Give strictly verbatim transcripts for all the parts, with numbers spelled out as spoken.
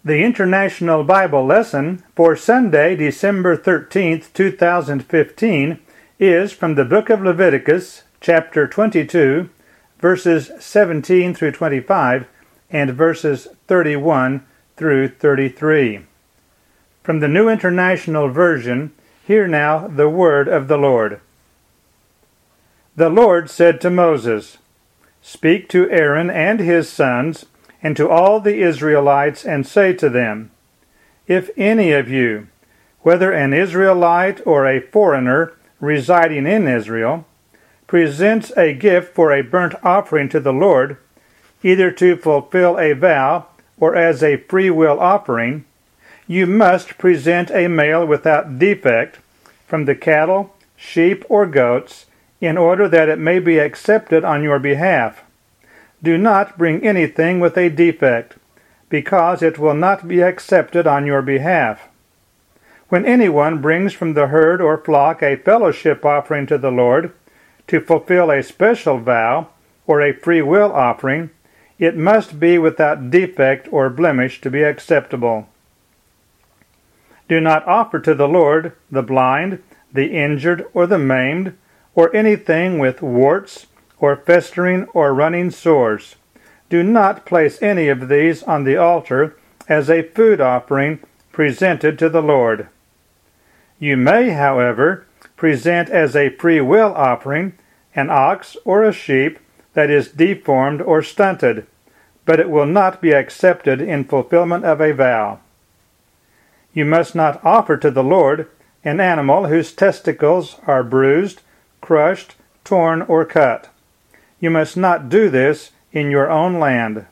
The International Bible Lesson for Sunday, December thirteenth, two thousand fifteen, is from the book of Leviticus, chapter twenty-two, verses seventeen through twenty-five, and verses thirty-one through thirty-three. From the New International Version, hear now the word of the Lord. The Lord said to Moses, "Speak to Aaron and his sons, and to all the Israelites, and say to them, If any of you, whether an Israelite or a foreigner residing in Israel, presents a gift for a burnt offering to the Lord, either to fulfill a vow or as a free will offering, you must present a male without defect from the cattle, sheep, or goats, in order that it may be accepted on your behalf. Do not bring anything with a defect, because it will not be accepted on your behalf. When anyone brings from the herd or flock a fellowship offering to the Lord, to fulfill a special vow or a free will offering, it must be without defect or blemish to be acceptable. Do not offer to the Lord the blind, the injured, or the maimed, or anything with warts, or festering or running sores. Do not place any of these on the altar as a food offering presented to the Lord. You may, however, present as a free will offering an ox or a sheep that is deformed or stunted, but it will not be accepted in fulfillment of a vow. You must not offer to the Lord an animal whose testicles are bruised, crushed, torn, or cut. You must not do this in your own land.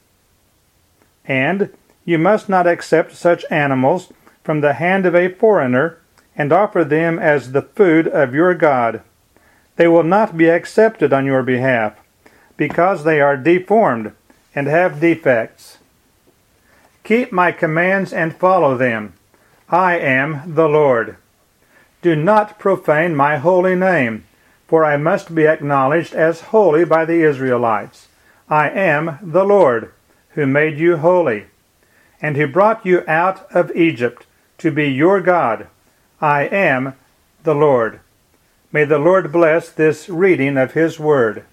And you must not accept such animals from the hand of a foreigner and offer them as the food of your God. They will not be accepted on your behalf, because they are deformed and have defects. Keep my commands and follow them. I am the Lord. Do not profane my holy name, for I must be acknowledged as holy by the Israelites. I am the Lord, who made you holy, and who brought you out of Egypt to be your God. I am the Lord. May the Lord bless this reading of His Word.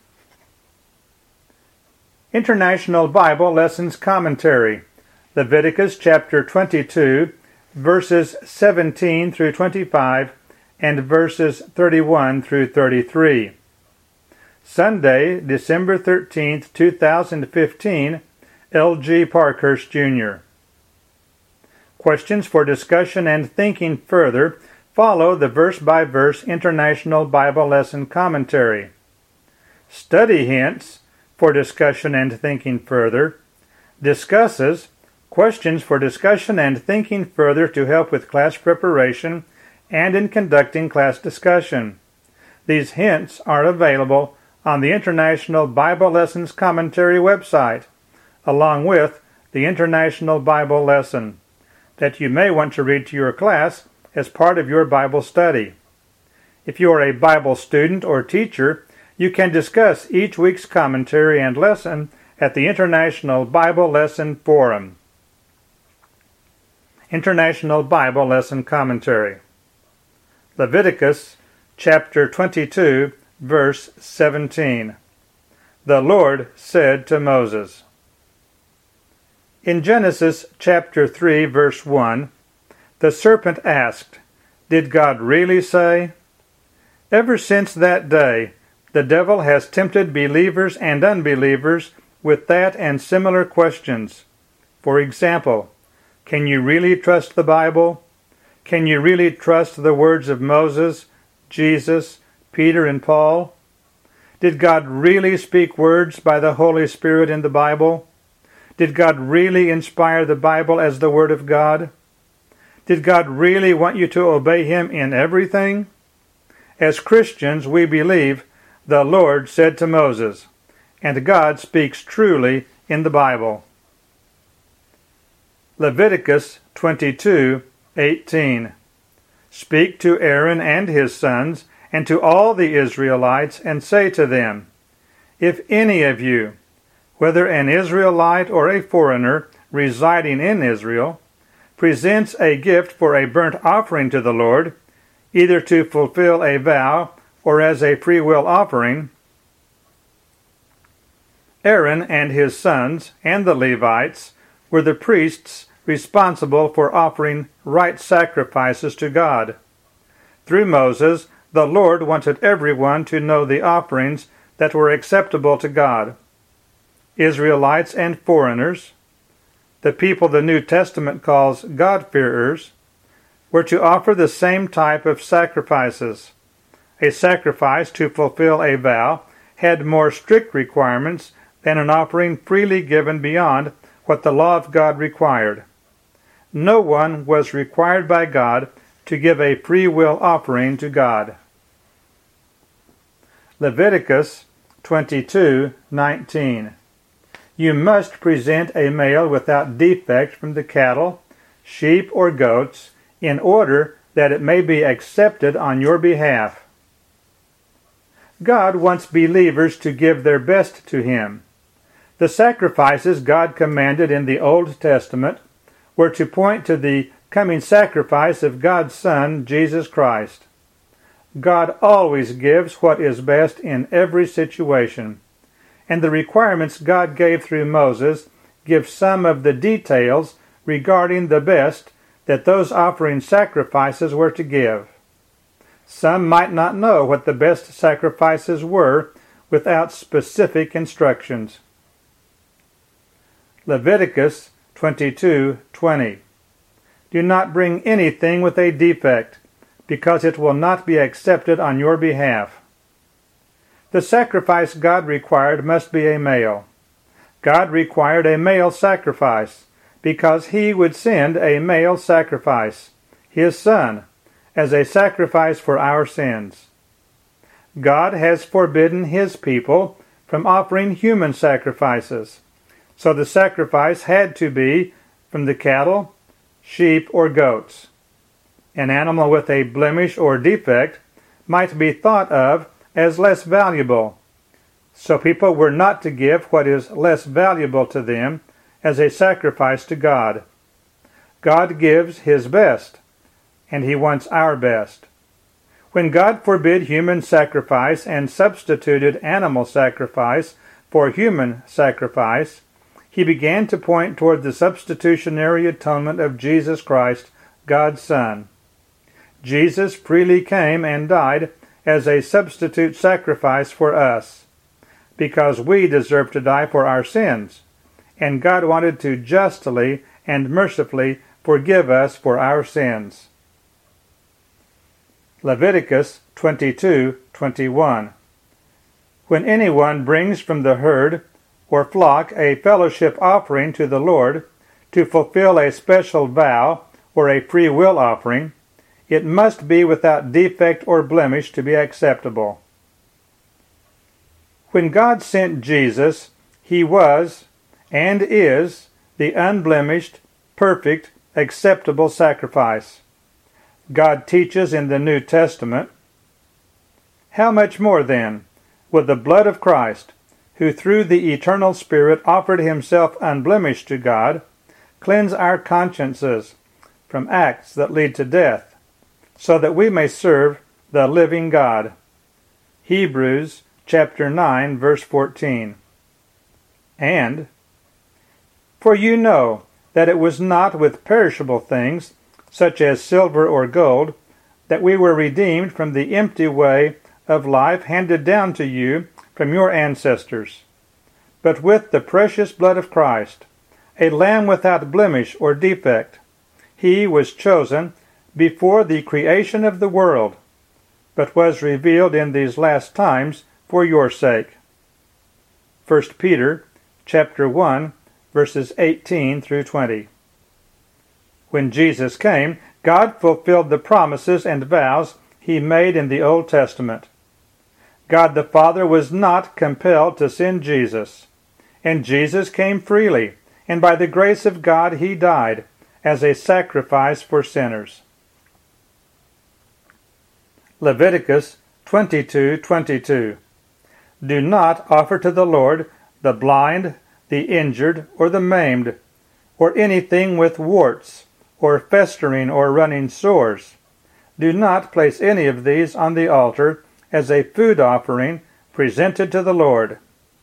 International Bible Lessons Commentary, Leviticus chapter twenty-two, verses seventeen through twenty-five, and verses thirty-one through thirty-three. Sunday, December thirteenth, two thousand fifteen, L G Parkhurst, Junior Questions for discussion and thinking further follow the verse-by-verse International Bible Lesson Commentary. Study hints for discussion and thinking further discusses questions for discussion and thinking further to help with class preparation and in conducting class discussion. These hints are available on the International Bible Lessons Commentary website, along with the International Bible Lesson, that you may want to read to your class as part of your Bible study. If you are a Bible student or teacher, you can discuss each week's commentary and lesson at the International Bible Lesson Forum. International Bible Lesson Commentary. Leviticus chapter twenty-two, verse seventeen. The Lord said to Moses. In Genesis chapter three, verse one, the serpent asked, "Did God really say?" Ever since that day, the devil has tempted believers and unbelievers with that and similar questions. For example, can you really trust the Bible? Can you really trust the words of Moses, Jesus, Peter, and Paul? Did God really speak words by the Holy Spirit in the Bible? Did God really inspire the Bible as the Word of God? Did God really want you to obey Him in everything? As Christians, we believe the Lord said to Moses, and God speaks truly in the Bible. Leviticus twenty-two, eighteen. Speak to Aaron and his sons, and to all the Israelites, and say to them, If any of you, whether an Israelite or a foreigner residing in Israel, presents a gift for a burnt offering to the Lord, either to fulfill a vow or as a freewill offering, Aaron and his sons and the Levites were the priests responsible for offering right sacrifices to God. Through Moses, the Lord wanted everyone to know the offerings that were acceptable to God. Israelites and foreigners, the people the New Testament calls God-fearers, were to offer the same type of sacrifices. A sacrifice to fulfill a vow had more strict requirements than an offering freely given beyond what the law of God required. No one was required by God to give a free will offering to God. Leviticus twenty-two nineteen. You must present a male without defect from the cattle, sheep, or goats, in order that it may be accepted on your behalf. God wants believers to give their best to Him. The sacrifices God commanded in the Old Testament were to point to the coming sacrifice of God's Son, Jesus Christ. God always gives what is best in every situation, and the requirements God gave through Moses give some of the details regarding the best that those offering sacrifices were to give. Some might not know what the best sacrifices were without specific instructions. Leviticus twenty-two twenty. Do not bring anything with a defect, because it will not be accepted on your behalf. The sacrifice God required must be a male. God required a male sacrifice, because He would send a male sacrifice, His Son, as a sacrifice for our sins. God has forbidden His people from offering human sacrifices, so the sacrifice had to be from the cattle, sheep, or goats. An animal with a blemish or defect might be thought of as less valuable, so people were not to give what is less valuable to them as a sacrifice to God. God gives His best, and He wants our best. When God forbid human sacrifice and substituted animal sacrifice for human sacrifice, He began to point toward the substitutionary atonement of Jesus Christ, God's Son. Jesus freely came and died as a substitute sacrifice for us, because we deserve to die for our sins, and God wanted to justly and mercifully forgive us for our sins. Leviticus twenty-two twenty-one. When anyone brings from the herd or flock a fellowship offering to the Lord to fulfill a special vow or a free will offering, it must be without defect or blemish to be acceptable. When God sent Jesus, He was and is the unblemished, perfect, acceptable sacrifice. God teaches in the New Testament, how much more then, will the blood of Christ, who through the eternal Spirit offered Himself unblemished to God, cleanse our consciences from acts that lead to death, so that we may serve the living God. Hebrews chapter nine, verse fourteen. And, for you know that it was not with perishable things, such as silver or gold, that we were redeemed from the empty way of life handed down to you from your ancestors, but with the precious blood of Christ, a lamb without blemish or defect. He was chosen before the creation of the world, but was revealed in these last times for your sake. First Peter chapter one, verses eighteen through twenty. When Jesus came, God fulfilled the promises and vows He made in the Old Testament. God the Father was not compelled to send Jesus, and Jesus came freely, and by the grace of God He died as a sacrifice for sinners. Leviticus twenty-two twenty-two. Do not offer to the Lord the blind, the injured, or the maimed, or anything with warts, or festering or running sores. Do not place any of these on the altar as a food offering presented to the Lord.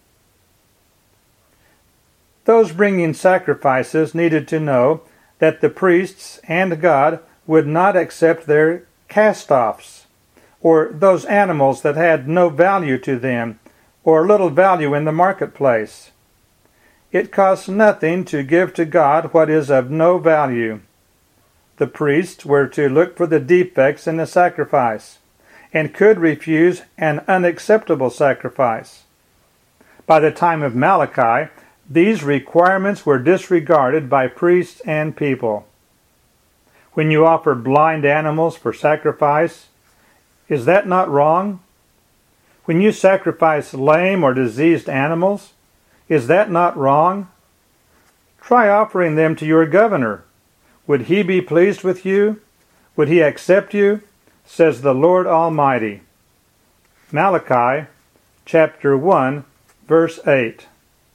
Those bringing sacrifices needed to know that the priests and God would not accept their cast-offs, or those animals that had no value to them, or little value in the marketplace. It costs nothing to give to God what is of no value. The priests were to look for the defects in the sacrifice, and could refuse an unacceptable sacrifice. By the time of Malachi, these requirements were disregarded by priests and people. When you offer blind animals for sacrifice, is that not wrong? When you sacrifice lame or diseased animals, is that not wrong? Try offering them to your governor. Would he be pleased with you? Would he accept you? Says the Lord Almighty. Malachi chapter one, verse eight.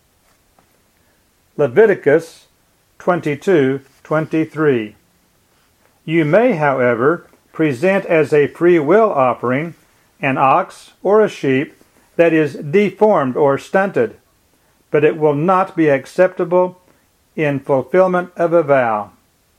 Leviticus twenty-two twenty-three. You may, however, present as a free will offering an ox or a sheep that is deformed or stunted, but it will not be acceptable in fulfillment of a vow.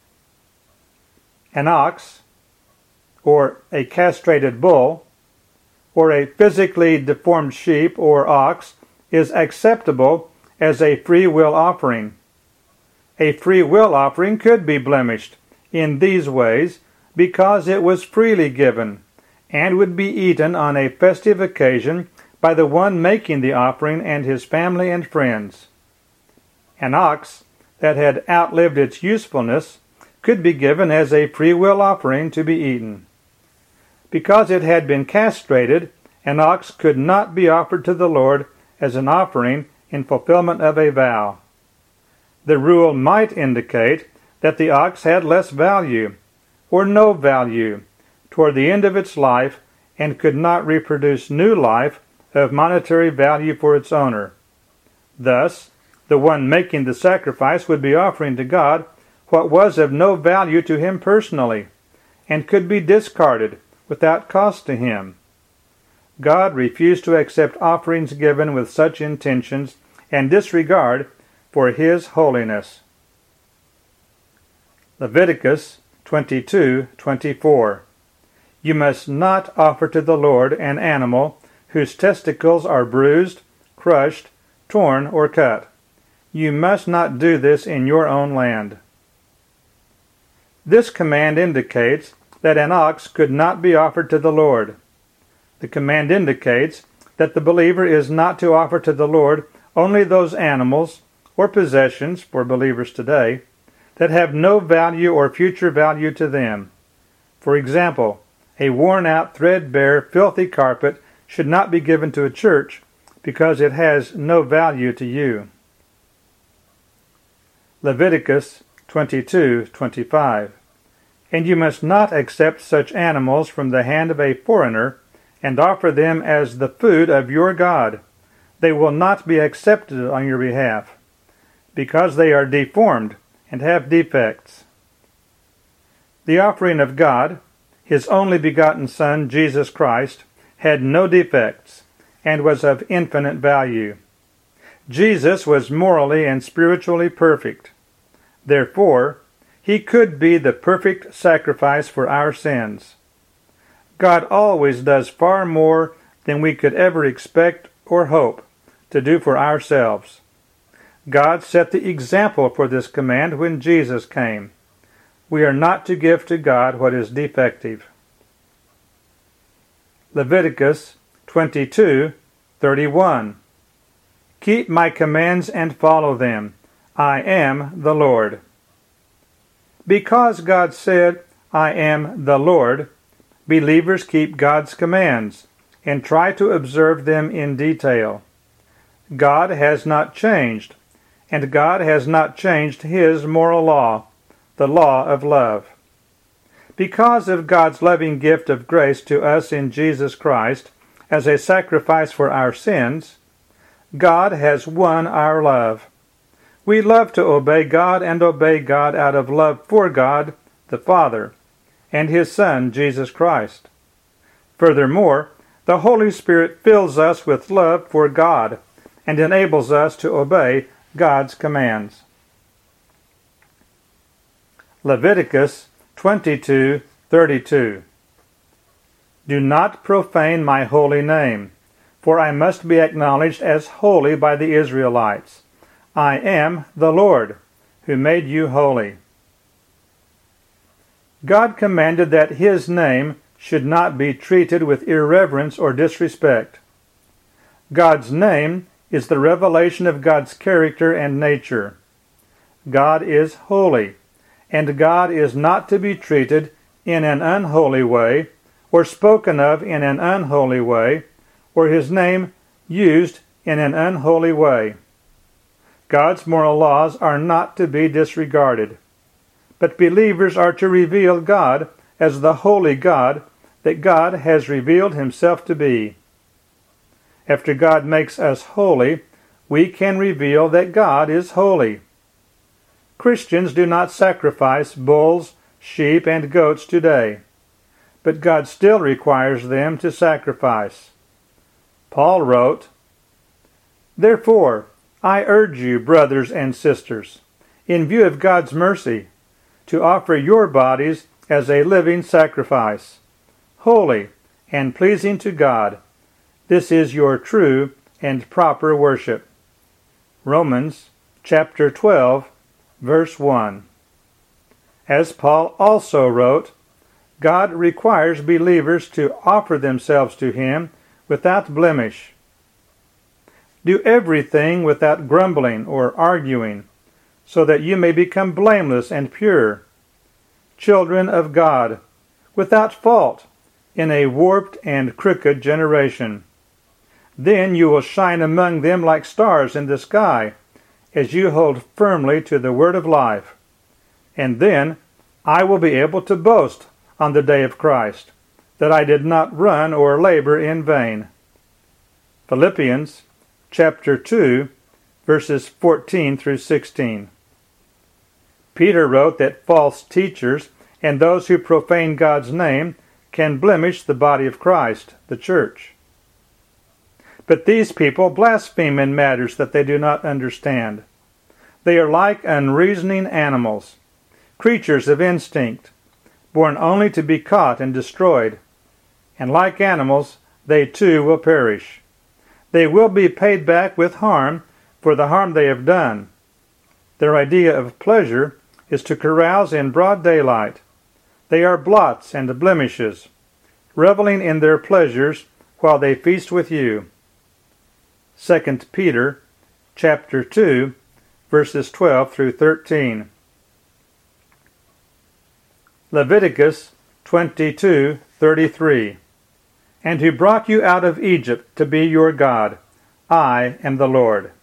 An ox, or a castrated bull, or a physically deformed sheep or ox is acceptable as a free will offering. A free will offering could be blemished in these ways because it was freely given and would be eaten on a festive occasion by the one making the offering and his family and friends. An ox that had outlived its usefulness could be given as a free will offering to be eaten. Because it had been castrated, an ox could not be offered to the Lord as an offering in fulfillment of a vow. The rule might indicate that the ox had less value, or no value, toward the end of its life and could not reproduce new life of monetary value for its owner. Thus, the one making the sacrifice would be offering to God what was of no value to him personally, and could be discarded without cost to him. God refused to accept offerings given with such intentions and disregard for his holiness. Leviticus twenty-two twenty-four. You must not offer to the Lord an animal whose testicles are bruised, crushed, torn, or cut. You must not do this in your own land. This command indicates that an ox could not be offered to the Lord. The command indicates that the believer is not to offer to the Lord only those animals or possessions, for believers today, that have no value or future value to them. For example, a worn-out, threadbare, filthy carpet should not be given to a church because it has no value to you. Leviticus twenty-two twenty-five. And you must not accept such animals from the hand of a foreigner and offer them as the food of your God. They will not be accepted on your behalf, because they are deformed and have defects. The offering of God, his only begotten Son, Jesus Christ, had no defects and was of infinite value. Jesus was morally and spiritually perfect. Therefore, he could be the perfect sacrifice for our sins. God always does far more than we could ever expect or hope to do for ourselves. God set the example for this command when Jesus came. We are not to give to God what is defective. Leviticus twenty-two thirty-one. Keep my commands and follow them. I am the Lord. Because God said, I am the Lord, believers keep God's commands and try to observe them in detail. God has not changed, and God has not changed his moral law, the law of love. Because of God's loving gift of grace to us in Jesus Christ as a sacrifice for our sins, God has won our love. We love to obey God and obey God out of love for God, the Father, and His Son, Jesus Christ. Furthermore, the Holy Spirit fills us with love for God and enables us to obey God's commands. Leviticus twenty-two thirty-two. Do not profane my holy name, for I must be acknowledged as holy by the Israelites. I am the Lord, who made you holy. God commanded that His name should not be treated with irreverence or disrespect. God's name is the revelation of God's character and nature. God is holy, and God is not to be treated in an unholy way, or spoken of in an unholy way, or His name used in an unholy way. God's moral laws are not to be disregarded, but believers are to reveal God as the holy God that God has revealed Himself to be. After God makes us holy, we can reveal that God is holy. Christians do not sacrifice bulls, sheep, and goats today, but God still requires them to sacrifice. Paul wrote, "Therefore, I urge you, brothers and sisters, in view of God's mercy, to offer your bodies as a living sacrifice, holy and pleasing to God. This is your true and proper worship." Romans chapter twelve, verse one. As Paul also wrote, God requires believers to offer themselves to Him without blemish. Do everything without grumbling or arguing, so that you may become blameless and pure, children of God, without fault, in a warped and crooked generation. Then you will shine among them like stars in the sky, as you hold firmly to the word of life. And then I will be able to boast on the day of Christ, that I did not run or labor in vain. Philippians chapter two, verses fourteen through sixteen. Peter wrote that false teachers and those who profane God's name can blemish the body of Christ, the church. But these people blaspheme in matters that they do not understand. They are like unreasoning animals, creatures of instinct, born only to be caught and destroyed. And like animals, they too will perish. They will be paid back with harm for the harm they have done. Their idea of pleasure is to carouse in broad daylight. They are blots and blemishes, reveling in their pleasures while they feast with you. Second Peter chapter two, verses twelve through thirteen. Leviticus twenty-two thirty-three. And who brought you out of Egypt to be your God. I am the Lord.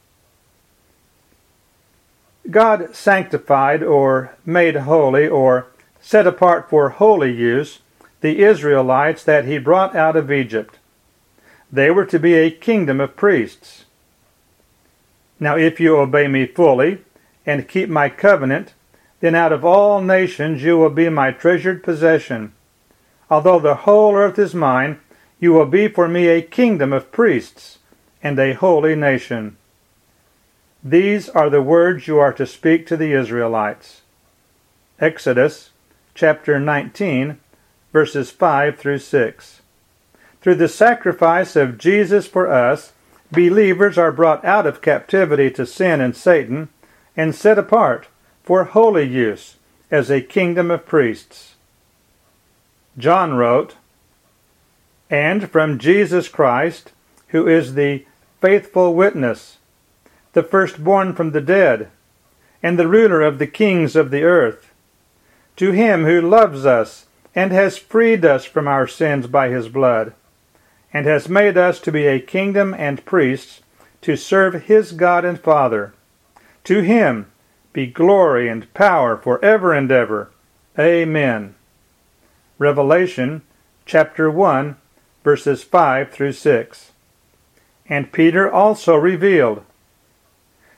God sanctified or made holy or set apart for holy use the Israelites that He brought out of Egypt. They were to be a kingdom of priests. Now if you obey me fully and keep my covenant, then out of all nations you will be my treasured possession. Although the whole earth is mine, you will be for me a kingdom of priests and a holy nation. These are the words you are to speak to the Israelites. Exodus chapter nineteen, verses five through six. Through the sacrifice of Jesus for us, believers are brought out of captivity to sin and Satan and set apart for holy use as a kingdom of priests. John wrote, "And from Jesus Christ, who is the faithful witness, the firstborn from the dead, and the ruler of the kings of the earth, to Him who loves us and has freed us from our sins by His blood, and has made us to be a kingdom and priests to serve His God and Father. To Him be glory and power forever and ever. Amen." Revelation chapter one, verses five through six. And Peter also revealed,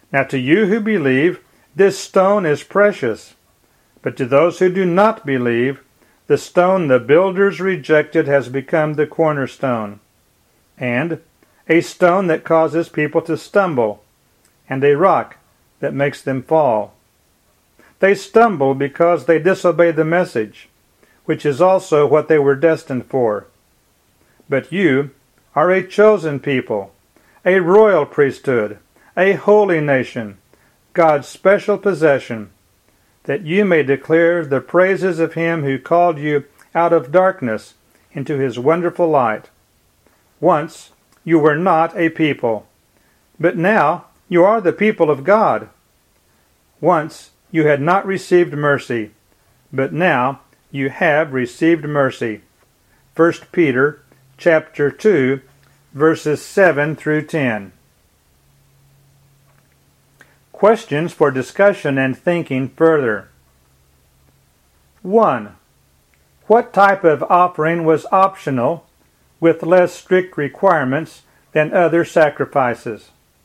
Now to you who believe, this stone is precious, but to those who do not believe, the stone the builders rejected has become the cornerstone, and a stone that causes people to stumble, and a rock that makes them fall. They stumble because they disobey the message, which is also what they were destined for. But you are a chosen people, a royal priesthood, a holy nation, God's special possession, that you may declare the praises of him who called you out of darkness into his wonderful light. Once you were not a people, but now you are the people of God. Once you had not received mercy, but now you have received mercy. First Peter chapter two, verses seven through ten. Questions for discussion and thinking further. one. What type of offering was optional with less strict requirements than other sacrifices?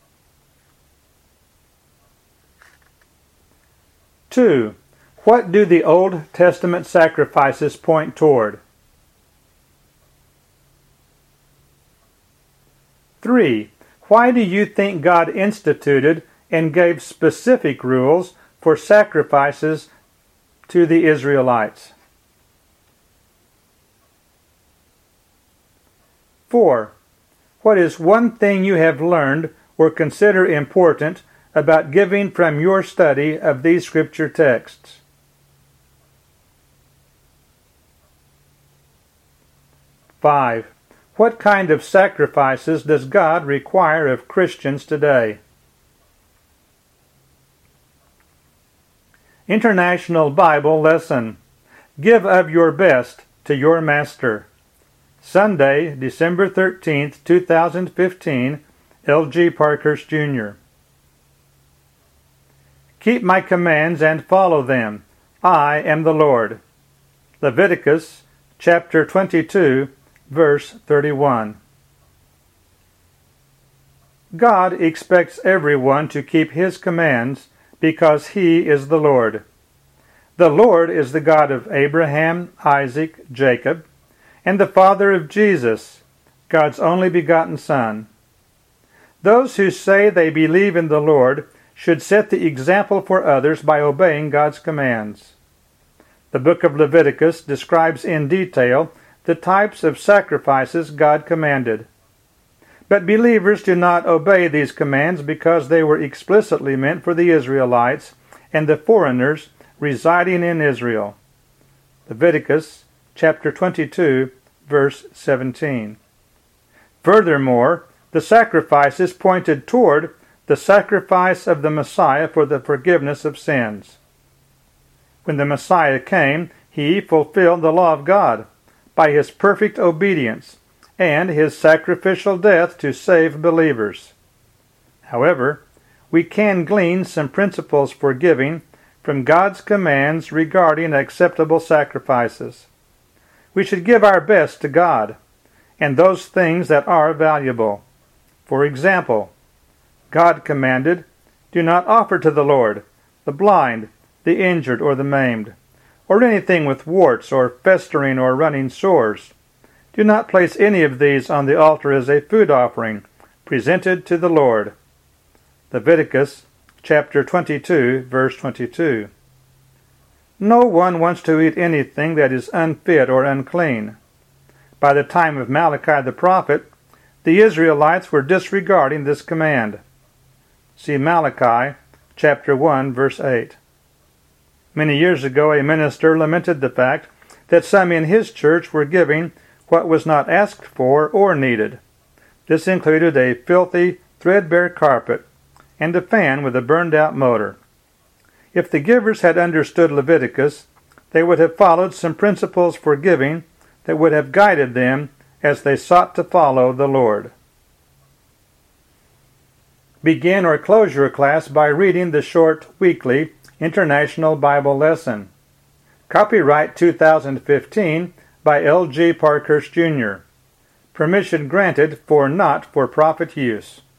two. What do the Old Testament sacrifices point toward? three. Why do you think God instituted and gave specific rules for sacrifices to the Israelites? four. What is one thing you have learned or consider important about giving from your study of these scripture texts? five. What kind of sacrifices does God require of Christians today? International Bible Lesson. Give of your best to your Master. Sunday, December thirteenth, two thousand fifteen, L G Parkhurst, Junior Keep my commands and follow them. I am the Lord. Leviticus chapter twenty-two, verse thirty-one. God expects everyone to keep his commands because he is the Lord. The Lord is the God of Abraham, Isaac, Jacob, and the Father of Jesus, God's only begotten Son. Those who say they believe in the Lord should set the example for others by obeying God's commands. The book of Leviticus describes in detail the types of sacrifices God commanded. But believers do not obey these commands because they were explicitly meant for the Israelites and the foreigners residing in Israel. Leviticus chapter twenty-two, verse seventeen. Furthermore, the sacrifices pointed toward the sacrifice of the Messiah for the forgiveness of sins. When the Messiah came, he fulfilled the law of God by his perfect obedience and his sacrificial death to save believers. However, we can glean some principles for giving from God's commands regarding acceptable sacrifices. We should give our best to God and those things that are valuable. For example, God commanded, "Do not offer to the Lord the blind, the injured, or the maimed, or anything with warts or festering or running sores. Do not place any of these on the altar as a food offering presented to the Lord." Leviticus chapter twenty-two, verse twenty-two. No one wants to eat anything that is unfit or unclean. By the time of Malachi the prophet, the Israelites were disregarding this command. See Malachi chapter one, verse eight. Many years ago, a minister lamented the fact that some in his church were giving what was not asked for or needed. This included a filthy, threadbare carpet and a fan with a burned-out motor. If the givers had understood Leviticus, they would have followed some principles for giving that would have guided them as they sought to follow the Lord. Begin or close your class by reading the short, weekly International Bible Lesson. Copyright two thousand fifteen by L G Parkhurst, Junior Permission granted for not-for-profit use.